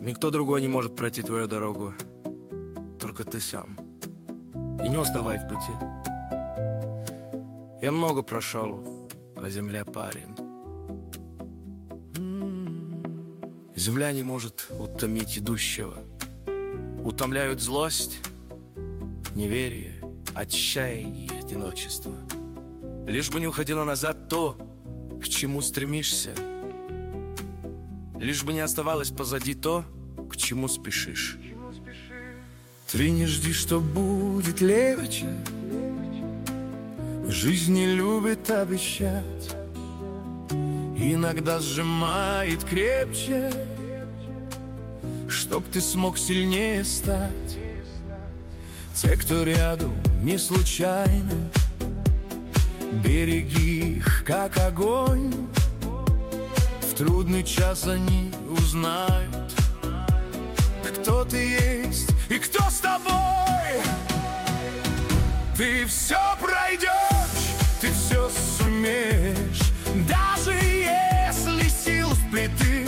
Никто другой не может пройти твою дорогу, только ты сам. И не уставай в пути. Я много прошел по земле, парень. Земля не может утомить идущего. Утомляют злость, неверие, отчаяние и одиночество. Лишь бы не уходило назад то, к чему стремишься. Лишь бы не оставалось позади то, к чему спешишь. Ты не жди, что будет легче. В жизни любит обещать. Иногда сжимает крепче, чтоб ты смог сильнее стать. Те, кто рядом, не случайно. Береги их, как огонь. В трудный час они узнают, кто ты есть и кто с тобой. Ты все пройдешь, ты все сумеешь, даже если сил впритык.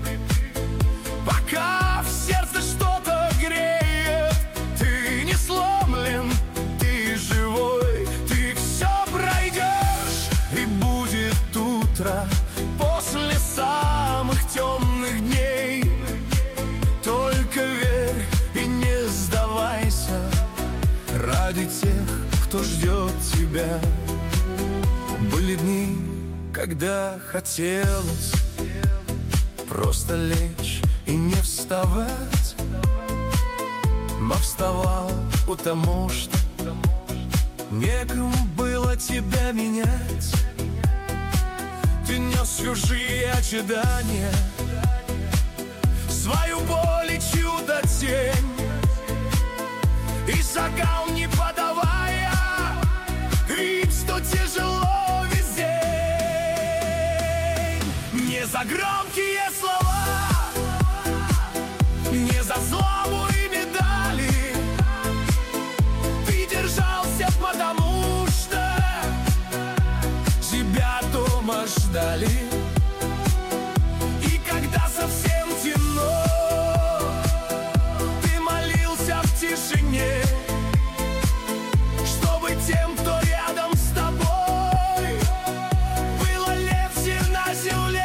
Пока в сердце что-то греет, ты не сломлен, ты живой. Ты все пройдешь, и будет утро после самых темных дней. Только верь и не сдавайся ради тех, кто ждет тебя. Были дни, когда хотелось просто лечь и не вставать, но вставал, потому что некому было тебя менять. Ты нес чужие ожидания, свою боль и чудо-тень, и шагал, не подавая вид, что тяжело весь день. Не за громкие слова, не за славу и медали. Ты держался, потому что тебя дома ждали. И когда совсем темно, ты молился в тишине, чтобы тем, кто рядом с тобой, было легче на земле.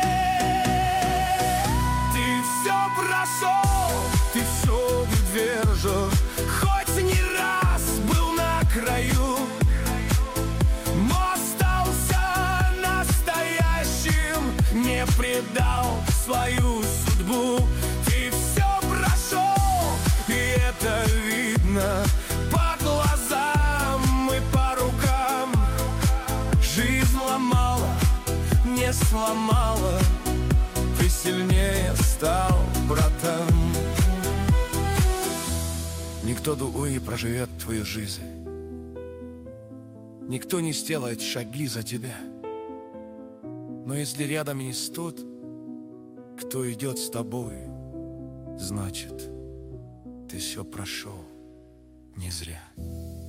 Ты все прошел, ты все выдержал, хоть не раз был на краю, но остался настоящим, не предал свою судьбу. Ты все прошел, и это видно по глазам и по рукам. Жизнь ломала, не сломала, ты сильнее стал, братан. Никто другой не проживет твою жизнь, никто не сделает шаги за тебя. Но если рядом есть тот, кто идет с тобой, значит, ты все прошел не зря.